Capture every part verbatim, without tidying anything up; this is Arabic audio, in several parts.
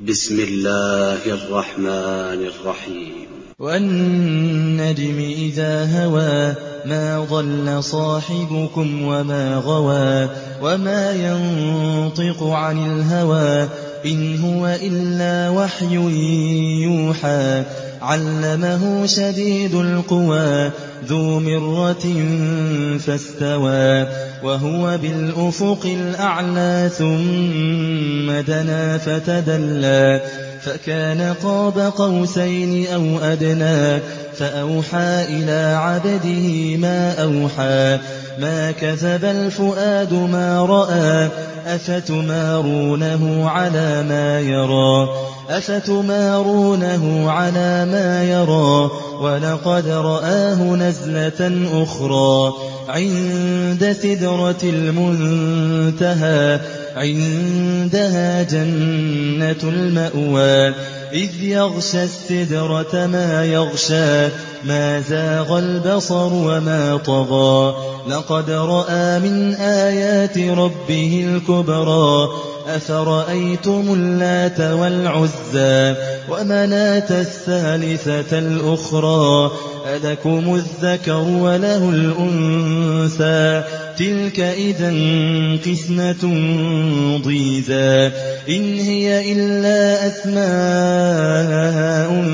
بسم الله الرحمن الرحيم. والنجم إذا هوى ما ضل صاحبكم وما غوى وما ينطق عن الهوى إن هو إلا وحي يوحى علمه شديد القوى ذو مرة فاستوى وهو بالأفق الأعلى ثم دنا فتدلى فكان قاب قوسين أو أدنى فأوحى إلى عبده ما أوحى ما كذب الفؤاد ما رأى أفتمارونه على ما يرى أفتمارونه على ما يرى ولقد رآه نزلة أخرى عند سدرة المنتهى عندها جنة المأوى إذ يغشى السدرة ما يغشى ما زاغ البصر وما طغى لقد رأى من آيات ربه الكبرى أفرأيتم اللات والعزى ومناة الثالثة الأخرى ألكم الذكر وله الأنثى تلك إذا قسمة ضيزى إن هي إلا أسماء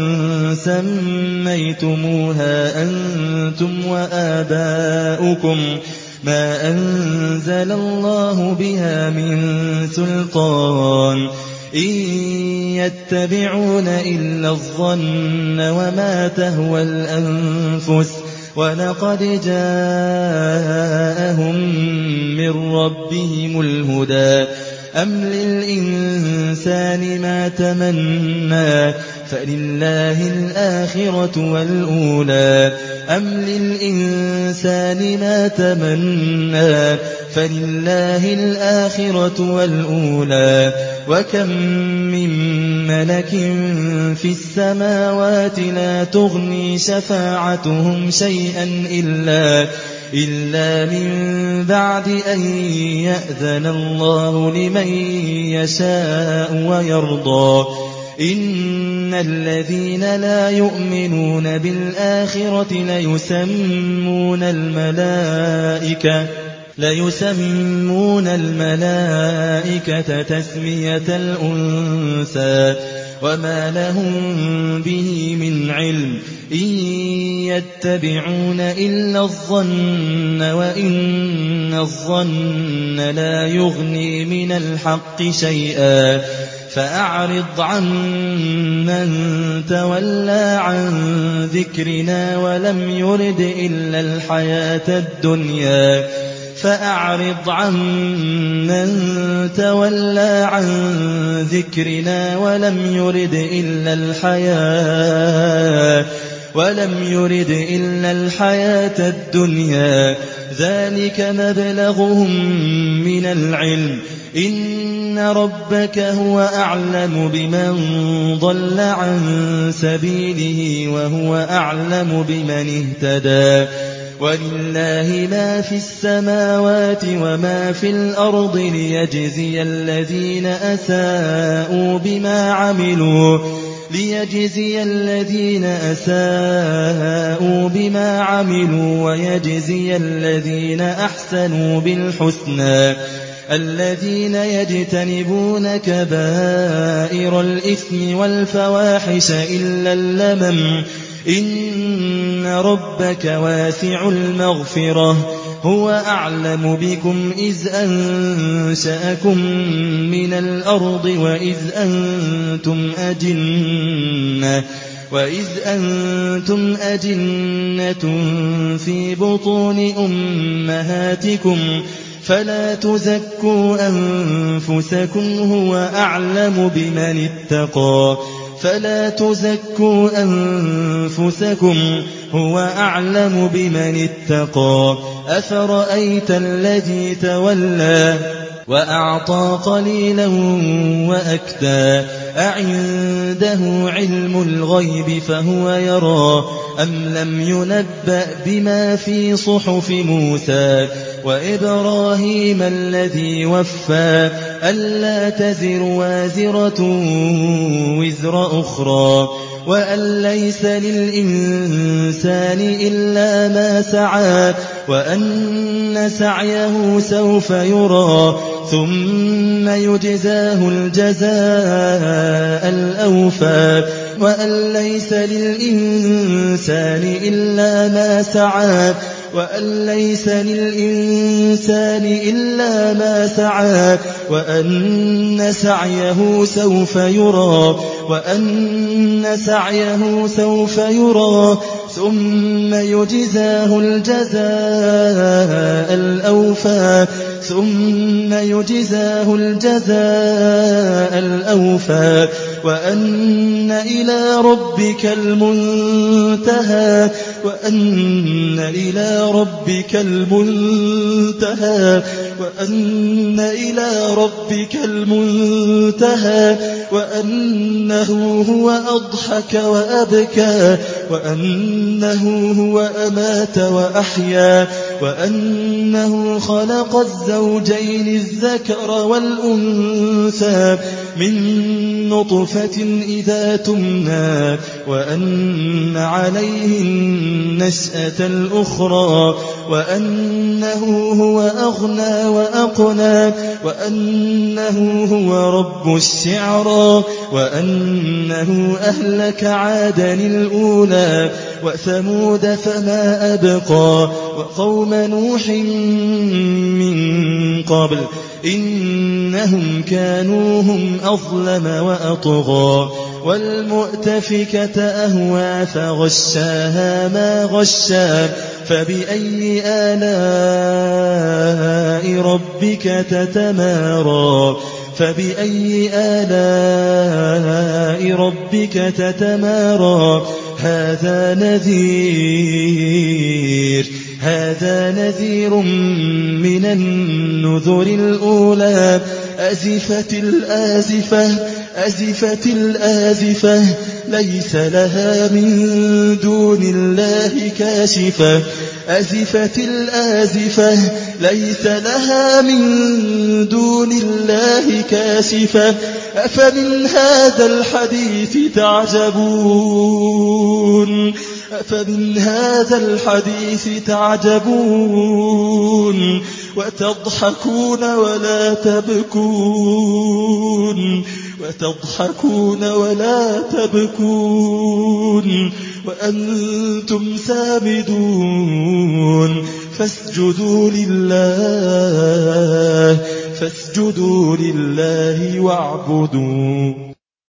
سميتموها أنتم وآباؤكم ما أنزل الله بها من سلطان إن يتبعون إلا الظن وما تهوى الأنفس ولقد جاءهم من ربهم الهدى أم للإنسان ما تمنى فلله الآخرة والأولى أم للإنسان ما تمنى فلله الآخرة والأولى وكم من ملك في السماوات لا تغني شفاعتهم شيئا إلا إلا من بعد أن يأذن الله لمن يشاء ويرضى إن الذين لا يؤمنون بالآخرة ليسمون الملائكة ليسمون الملائكة تسمية الأنثى وما لهم به من علم إن يتبعون إلا الظن وإن الظن لا يغني من الحق شيئا فأعرض عن من تولى عن ذكرنا ولم يرد إلا الحياة الدنيا فأعرض عن من تولى عن ذكرنا ولم يرد إلا الحياة ولم يرد إلا الحياة الدنيا ذلك مبلغهم من العلم إن ربك هو أعلم بمن ضل عن سبيله وهو أعلم بمن اهتدى ولله ما في السماوات وما في الأرض ليجزي الذين أساءوا بما عملوا ليجزي الذين أساءوا بما عملوا ويجزي الذين أحسنوا بالحسنى الذين يجتنبون كبائر الإثم والفواحش إلا اللمم إن ربك واسع المغفرة هو أعلم بكم إذ أنشأكم من الأرض وإذ أنتم أجنة وإذ أنتم أجنة في بطون أمهاتكم فلا تزكوا أنفسكم هو أعلم بمن اتقى فلا تزكوا أنفسكم هو أعلم بمن اتقى أفرأيت الذي تولى وأعطى قليلا وأكدى أعنده علم الغيب فهو يرى أم لم ينبأ بما في صحف موسى وإبراهيم الذي وفى ألا تزر وازرة وزر أخرى وأن ليس للإنسان إلا ما سعى وأن سعيه سوف يرى ثم يجزاه الجزاء الأوفى وأن ليس للإنسان إلا ما سعى وأن ليس للإنسان إلا ما سعى وأن سعيه سوف يرى وأن سعيه سوف يرى ثم يجزاه الجزاء الأوفى ثم يجزاه الجزاء الأوفى وأن إلى ربك المنتهى وأن إلى ربك المنتهى وأن إلى ربك المنتهى وأنه هو أضحك وأبكى وأنه هو أمات وأحيا وأنه خلق الزوجين الذكر والأنثى من نطفة إذا تمنى وأن عليه النشأة الأخرى وأنه هو أغنى وأقنى وأنه هو رب الشعرى وأنه أهلك عادا الأولى وثمود فما أبقى وقوم نوح من قبل إنهم كانوا هم أظلم وأطغى والمؤتفكة أهوى فغشاها ما غشى فبأي آلاء ربك تتمارى فبأي آلاء ربك تتمارى هذا نذير هذا نذير من النذر الأولى أزفت الآزفة أزفت الآزفة ليس لها من دون الله كاشفة أزفت الآزفة ليس لها من دون الله كاشفة أفمن هذا الحديث تعجبون أفمن هذا الحديث تعجبون وتضحكون ولا تبكون وتضحكون ولا تبكون وأنتم سامدون فاسجدوا لله فاسجدوا لله واعبدوا